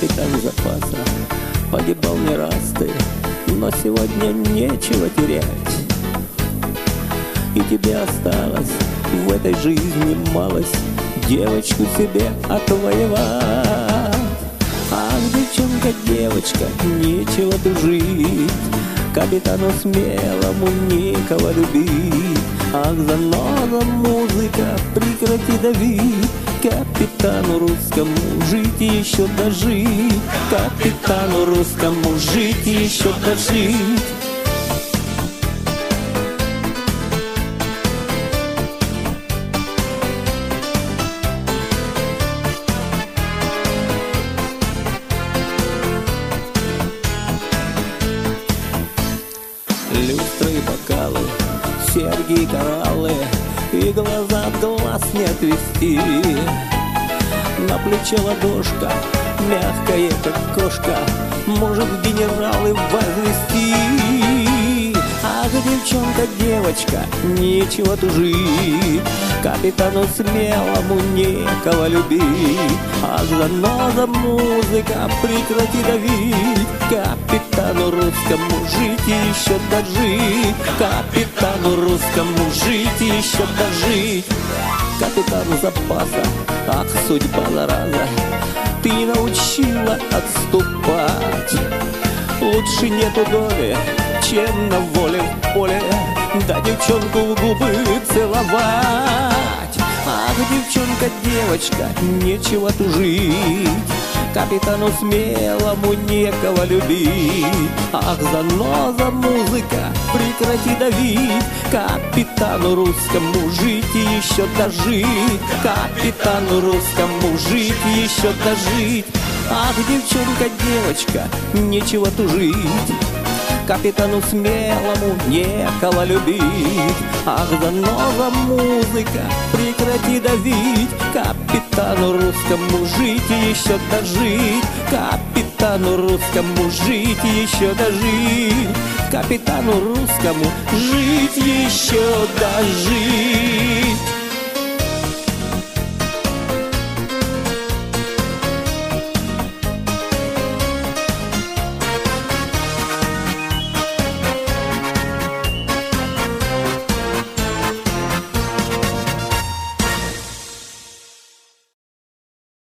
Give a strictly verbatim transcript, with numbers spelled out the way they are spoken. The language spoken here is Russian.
капитан запаса. Погибал не раз ты, но сегодня нечего терять. И тебе осталось в этой жизни малость девочку себе отвоевать. Ах, девчонка, девочка, нечего тужить, капитану смелому некого любить. Ах, заноза музыка, прекрати давить, капитану русскому жить и еще дожить, капитану русскому жить и еще дожить. Люстры и бокалы, серьги и кораллы, и глаза от глаз не отвести. На плече ладошка, мягкая как кошка, может в генералы возвести. Ах, девчонка, девочка, нечего тужить, капитану смелому некого любить. Ах, заноза музыка, прекрати давить, капитану русскому жить и еще дожить, капитану русскому жить и еще дожить. Капитану запаса, ах, судьба зараза, ты не научила отступать. Лучше нету доли, чем на воле в поле, да девчонку в губы целовать. Ах, девчонка, девочка, нечего тужить, капитану смелому некого любить. Ах, заноза музыка, прекрати давить, капитану русскому жить и еще дожить, капитану русскому жить и еще дожить. Ах, девчонка, девочка, нечего тужить, капитану смелому некого любить. Ах, заноза музыка, прекрати давить, капитану русскому жить и еще дожить, капитану русскому жить и еще дожить, капитану русскому жить и еще дожить.